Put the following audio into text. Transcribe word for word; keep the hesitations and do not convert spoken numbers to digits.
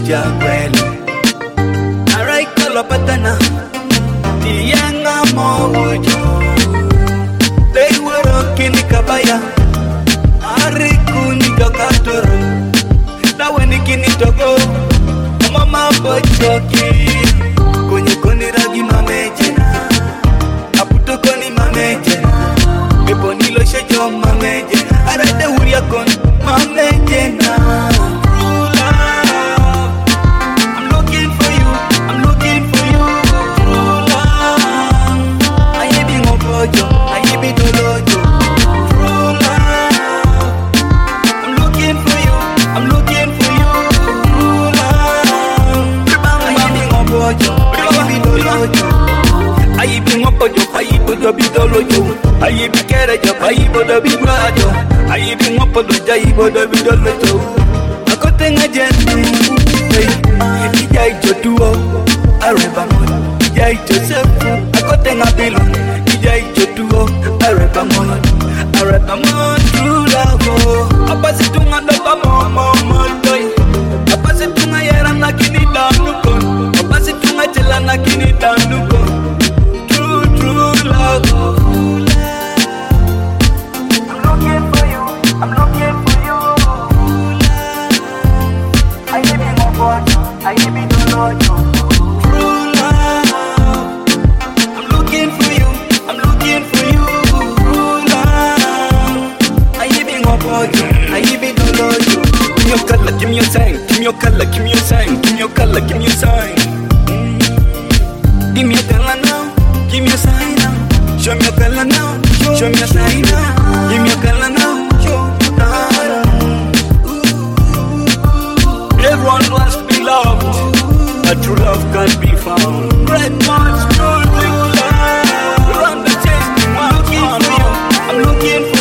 jaguelo. Alright, colopatana, Tianga Mojo. They were rocking the Kabaya, Arikuni Dokatoro. Now when the kini togo, Mama Bojoki, Kuni Kuni Ragi Mamejena, Aputo Koni Mamejena, Bebonilo Shejo Mamejena, Arade Uriakon Mamejena. Ayi bi kere jo, ayi bodo bi brajo, ayi bi ngopo do jai bodo bi dolo jo. Akote ngajeni, hey, ijai jo duo, areba mon, ijai jo sefu. Akote ngabilo, ijai jo duo, areba mon, areba mon true love. Apasi tunga doba mo mo mo toy, apasi tunga yera na kini danukon, apasi tunga chela na kini danukon. True true love. I'm looking for you. I give me more God. I give me the Lord. True love. I'm looking for you. I'm looking for you. True love. I give me more God. I give me the Lord. Give me your color, give me your sign. Give me your color, give me your sign. Give me your color, give me your sign. Mm. Give me your color now. Give me your sign now. Show me your color now. Show me your sign now. Give me your color now. Everyone wants to be loved, but true love can't be found. Red March, true love. Run the chase, I'm looking for you. I'm looking for you.